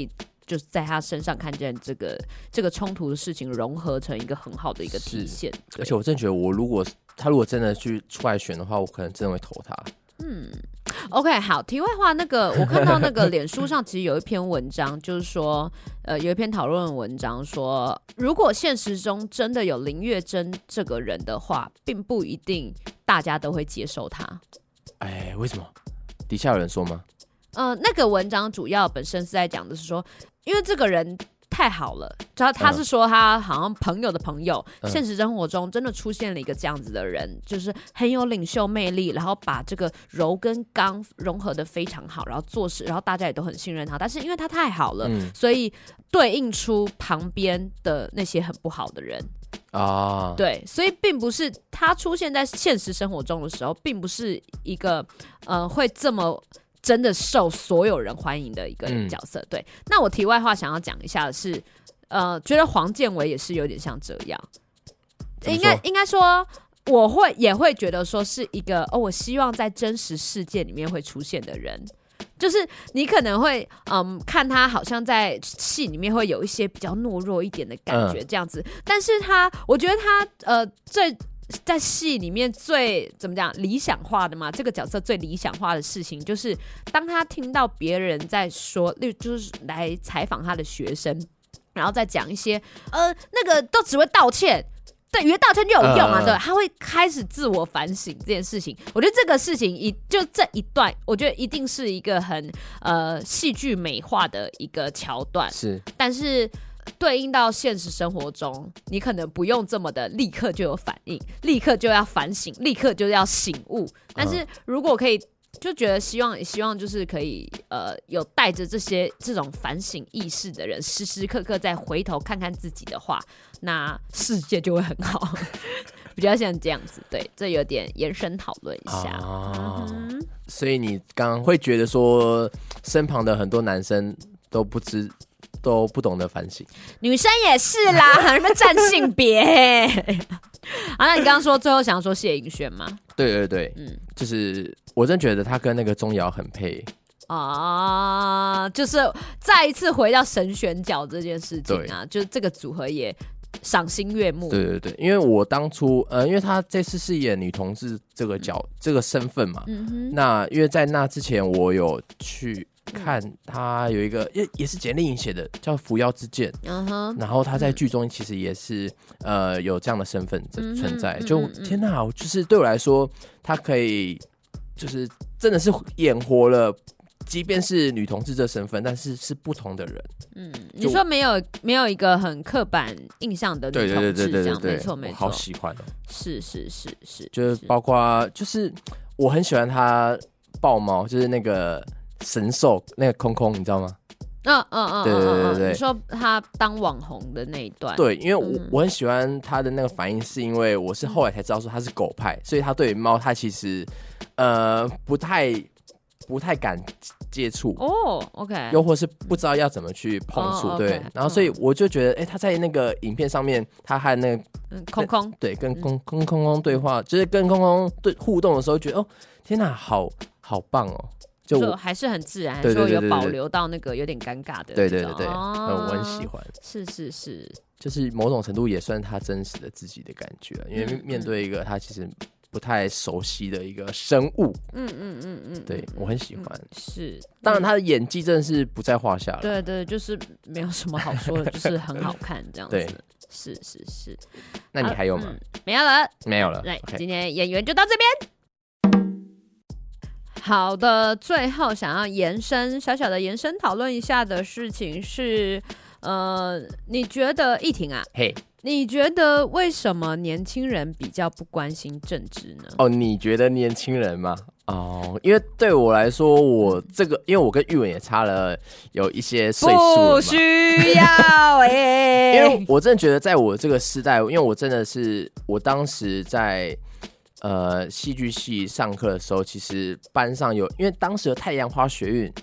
就是在他身上看见这个这个冲突的事情融合成一个很好的一个体现。 而且我真的觉得，我如果他如果真的去出来选的话，我可能真的会投他。 嗯 ，OK， 好。题外话，那个我看到那个脸书上其实有一篇文章，就是说，呃，有一篇讨论文章说，如果现实中真的有林月珍这个人的话，并不一定大家都会接受他。 哎，为什么？底下有人说吗？ 呃，那个文章主要本身是在讲的是说，因为这个人太好了，他他是说他好像朋友的朋友，嗯、现实生活中真的出现了一个这样子的人，就是很有领袖魅力，然后把这个柔跟刚融合的非常好，然后做事，然后大家也都很信任他。但是因为他太好了，嗯、所以对应出旁边的那些很不好的人。啊，对，所以并不是他出现在现实生活中的时候，并不是一个呃会这么真的受所有人欢迎的一个角色。嗯、对，那我题外话想要讲一下的是，呃，觉得黄建伟也是有点像这样，应该应该说，我会也会觉得说是一个哦，我希望在真实世界里面会出现的人。就是你可能会嗯看他好像在戏里面会有一些比较懦弱一点的感觉这样子，嗯、但是他我觉得他呃最在戏里面最怎么讲理想化的嘛，这个角色最理想化的事情就是当他听到别人在说，例如就是来采访他的学生，然后再讲一些呃那个都只会道歉。对，以为道歉就有用啊，对，他会开始自我反省这件事情。我觉得这个事情一就这一段，我觉得一定是一个很呃戏剧美化的一个桥段。是，但是对应到现实生活中，你可能不用这么的立刻就有反应，立刻就要反省，立刻就要醒悟。但是如果可以。就觉得希望希望就是可以呃有带着这些这种反省意识的人，时时刻刻再回头看看自己的话，那世界就会很好，比较像这样子。对，这有点延伸讨论一下。啊嗯、 所以你刚刚会觉得说，身旁的很多男生都不知都不懂得反省， 女生也是啦，很多占性别、欸。啊，那你刚刚说最后想要说谢盈萱吗？ 对对对，嗯，就是我真觉得他跟那个钟瑶很配啊，就是再一次回到神选角这件事情啊，就是这个组合也赏心悦目。 对对对，因为我当初呃，因为他这次是演女同志这个角、嗯、这个身份嘛，嗯哼，那因为在那之前我有去。看他有一个也也是简丽颖写的叫《扶摇之剑》， uh-huh, 然后他在剧中其实也是、嗯、呃有这样的身份存在，嗯、就、嗯、天哪，就是对我来说，他可以就是真的是演活了，即便是女同志这身份，但是是不同的人。嗯， 你说没有没有一个很刻板印象的女同志这样，没错没错， 我好喜欢哦。 是是是是， 就是包括就是我很喜欢他豹猫，就是那个。神兽那个空空，你知道吗？ 嗯嗯嗯，对对对对，你说他当网红的那一段， 对，因为我、嗯、我很喜欢他的那个反应，是因为我是后来才知道说他是狗派，所以他对于猫他其实呃不太不太敢接触哦 ，OK， 又或是不知道要怎么去碰触，哦、对， okay, 然后所以我就觉得，哎、欸，他在那个影片上面，他和那个嗯空空对跟空空空空对话，就是跟空空对互动的时候，觉得哦天哪，好好棒哦。 就我还是很自然，对对对对对，说有保留到那个有点尴尬的， 对对对对，哦、我很喜欢， 是是是， 就是某种程度也算他真实的自己的感觉，因为面对一个他其实不太熟悉的一个生物，嗯嗯嗯嗯，对我很喜欢，嗯、 是， 当然他的演技真的是不在话下了， 对对，就是没有什么好说的，就是很好看这样子， 对， 是是是， 那你还有吗？ 嗯、没有了， 没有了， 来， okay. 今天演员就到这边。好的，最后想要延伸小小的延伸讨论一下的事情是，呃，你觉得奕婷啊， 嘿、hey. 你觉得为什么年轻人比较不关心政治呢？ 哦，你觉得年轻人吗？哦，因为对我来说，我这个因为我跟玉文也差了有一些岁数了嘛， 不需要哎、欸， 因为我真的觉得在我这个时代，因为我真的是我当时在。呃，戏剧系上课的时候，其实班上有，因为当时的太阳花学运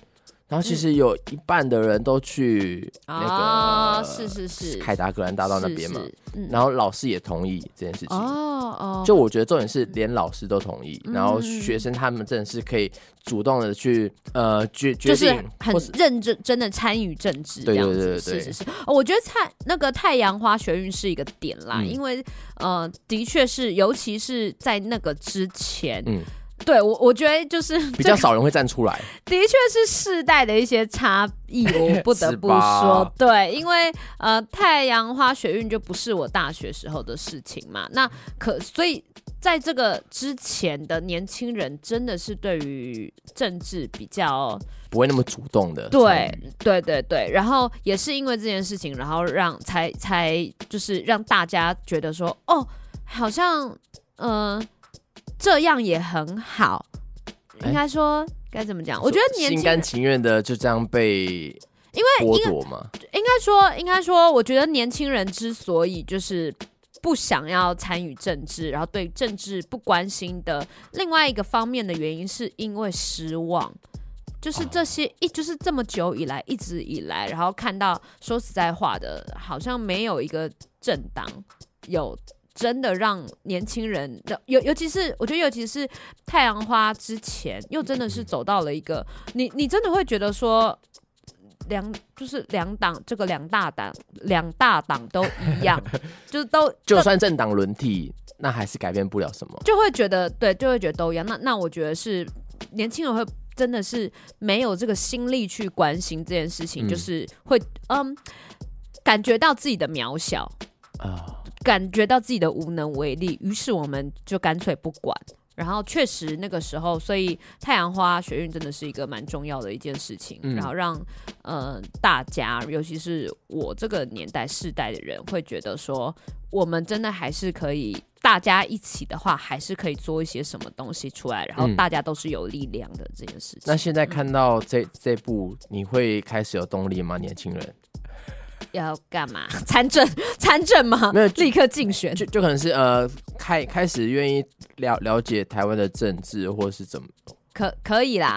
然后其实有一半的人都去那个、 哦、是是是凯达格兰大道那边嘛， 是是嗯、 然后老师也同意这件事情。 哦哦， 就我觉得重点是连老师都同意， 嗯、 然后学生他们真的是可以主动的去呃决决定， 就是很认真真的参与政治这样子。对对对对，是是是。哦、我觉得太那个太阳花学运是一个点啦，嗯、因为呃的确是，尤其是在那个之前，嗯。对我，我觉得就是比较少人会站出来， 的确是世代的一些差异，我不得不说，对，因为呃，太阳花学运就不是我大学时候的事情嘛，那可所以在这个之前的年轻人真的是对于政治比较不会那么主动的， 对对对对，然后也是因为这件事情，然后让才才就是让大家觉得说，哦，好像呃。这样也很好，应该说该怎么讲？我觉得年轻人心甘情愿的就这样被因为剥夺嘛。 应该说，应该说，我觉得年轻人之所以就是不想要参与政治，然后对政治不关心的另外一个方面的原因，是因为失望。就是这些一就是这么久以来，一直以来，然后看到说实在话的，好像没有一个政党有。真的让年轻人，尤尤其是我觉得，尤其是太阳花之前，又真的是走到了一个，你你真的会觉得说，两就是两党，这个两大党，两大党都一样，就是都就算政党轮替，那还是改变不了什么， 就会觉得对，就会觉得都一样。那那我觉得是年轻人会真的是没有这个心力去关心这件事情，嗯、就是会嗯感觉到自己的渺小啊。感觉到自己的无能为力，于是我们就干脆不管。然后确实那个时候，所以太阳花学运真的是一个蛮重要的一件事情。嗯、然后让呃大家，尤其是我这个年代世代的人，会觉得说，我们真的还是可以，大家一起的话，还是可以做一些什么东西出来。然后大家都是有力量的这件事情。 那现在看到这、嗯、这部，你会开始有动力吗？年轻人？ 要干嘛？参政？参政吗？ 没有， 立刻竞选， 就就可能是呃，开开始愿意了了解台湾的政治，或是怎么？ 可可以啦。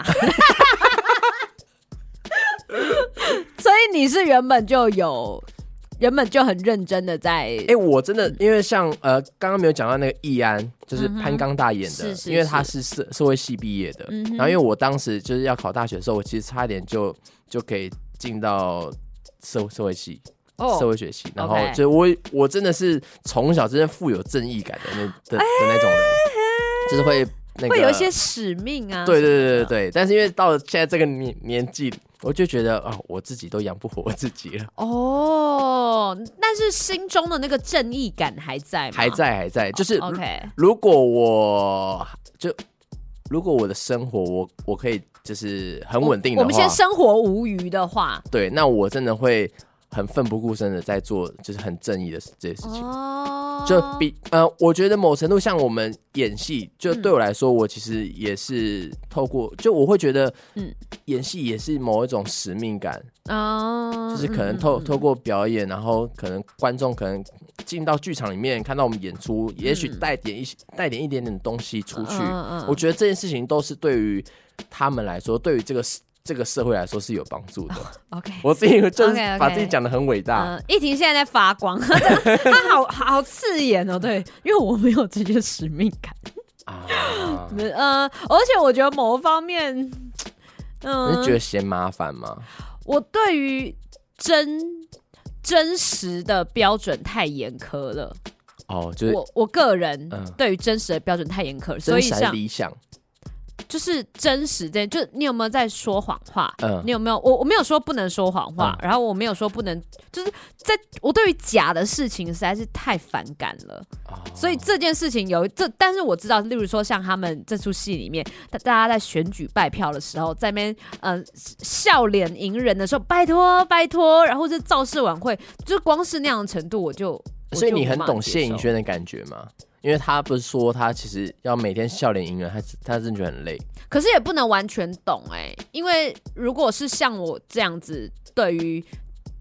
所以你是原本就有，原本就很认真的在。哎、 欸，我真的因为像呃，刚刚没有讲到那个易安，就是潘刚大演的，嗯、是是是因为他是社社会系毕业的，嗯、然后因为我当时就是要考大学的时候，我其实差一点就就可以进到。社社会系，哦、社会学系，然后就我我真的是从小真的富有正义感的那的、欸、的那种人，就是会那个会有一些使命啊。 对对对对对，但是因为到了现在这个年年纪，我就觉得啊、哦，我自己都养不活我自己了。 哦，但是心中的那个正义感还在吗？ 还在还在，就是、 哦、OK。 如果我就如果我的生活我我可以。就是很稳定的话， 我们先生活无虞的话， 对，那我真的会很奋不顾身的在做，就是很正义的这些事情。哦，就比呃，我觉得某程度像我们演戏，就对我来说，嗯、我其实也是透过，就我会觉得，嗯，演戏也是某一种使命感。哦，就是可能透、嗯、透过表演，然后可能观众可能进到剧场里面看到我们演出，也许带点一带点一点点东西出去。嗯嗯，我觉得这件事情都是对于。他们来说，对于这个这个社会来说是有帮助的。 Oh, OK， 我自己就是把自己讲得很伟大。 呃，依婷现在在发光，他好好刺眼哦。对，因为我没有这些使命感啊。呃，而且我觉得某方面，嗯、 呃，你是觉得嫌麻烦吗？ 我对于真真实的标准太严苛了。 哦，就是我我个人对于真实的标准太严苛了，嗯、所以像理想。 就是真实的，就你有没有在说谎话？嗯，你有没有？我我没有说不能说谎话，嗯、然后我没有说不能，就是在我对于假的事情实在是太反感了，哦、所以这件事情有这，但是我知道，例如说像他们这出戏里面，大家在选举拜票的时候，在那边呃笑脸迎人的时候，拜托拜托，然后是造势晚会，就光是那样的程度，我就，我就所以你很懂谢盈萱的感觉吗？因为他不是说他其实要每天笑脸迎人，他他真的觉得很累。 可是也不能完全懂哎、欸，因为如果是像我这样子，对于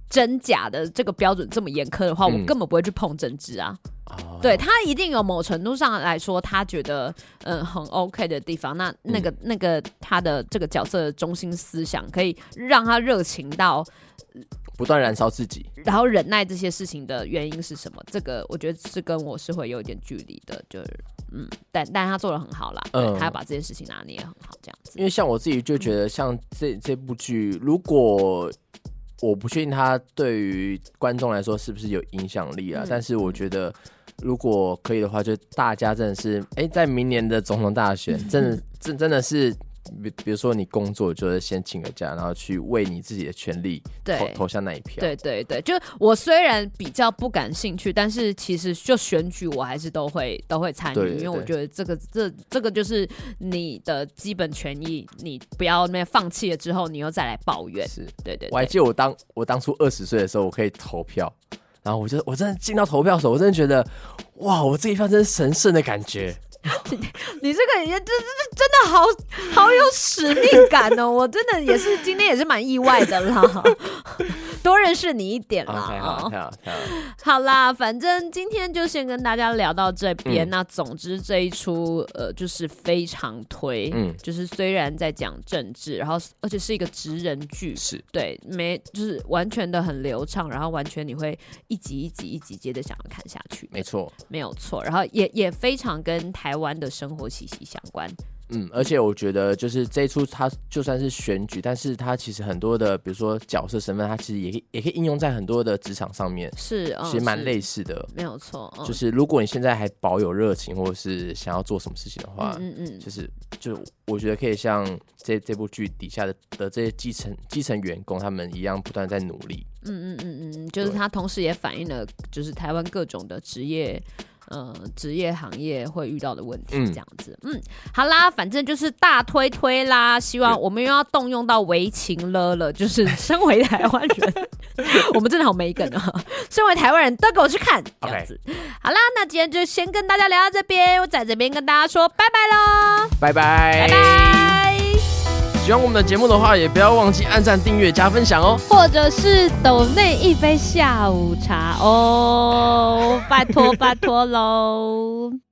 真假的这个标准这么严苛的话，嗯、我根本不会去碰政治啊。哦、对他一定有某程度上来说，他觉得嗯很 OK 的地方。那那个、嗯、那个他的这个角色的中心思想，可以让他热情到不断燃烧自己， 然后忍耐这些事情的原因是什么？这个我觉得是跟我是会有一点距离的，就是嗯，但但他做得很好啦，嗯，他要把这件事情拿捏很好，这样子。 因为像我自己就觉得，像这、嗯、这部剧，如果我不确定他对于观众来说是不是有影响力啊，嗯、但是我觉得如果可以的话，就大家真的是，哎、欸，在明年的总统大选，真的真真的是。比比如说你工作就是先请个假，然后去为你自己的权利投投下那一票。 对对对，就我虽然比较不感兴趣，但是其实就选举我还是都会都会参与，因为我觉得这个这这个就是你的基本权益，你不要那放弃了之后，你又再来抱怨。是，对 对, 对。 我还记得我当我当初二十岁的时候，我可以投票，然后我就我真的进到投票的时候，我真的觉得哇，我这一票真是神圣的感觉。 你, 你这个也真真的好好有使命感哦！我真的也是今天也是蛮意外的啦，多认识你一点啦。 太好太好太好！ 好啦，反正今天就先跟大家聊到这边。嗯、那总之这一出呃就是非常推，嗯，就是虽然在讲政治，然后而且是一个职人剧，是对没就是完全的很流畅，然后完全你会一集一集一集接着想要看下去， 没错， 没有错。然后也也非常跟台湾的生活息息相关。 嗯，而且我觉得就是这一出它就算是选举，但是它其实很多的比如说角色身份，它其实也可以也可以应用在很多的职场上面， 是、嗯、 其实蛮类似的， 没有错、嗯。就是如果你现在还保有热情，或者是想要做什么事情的话，嗯嗯嗯，就是就我觉得可以像这这部剧底下的的这些基层基层员工他们一样，不断在努力。 嗯嗯嗯嗯，就是它同时也反映了就是台湾各种的职业。呃，职业行业会遇到的问题，这样子，嗯，嗯好啦，反正就是大推推啦，希望我们又要动用到为情了了，就是身为台湾人，我们真的好没梗啊，身为台湾人都给我去看，这样子。Okay. 好啦，那今天就先跟大家聊到这边，我在这边跟大家说拜拜喽， 拜拜， 拜拜。 喜欢我们的节目的话，也不要忘记按赞、订阅、加分享哦， 或者是抖内一杯下午茶哦，拜托拜托喽。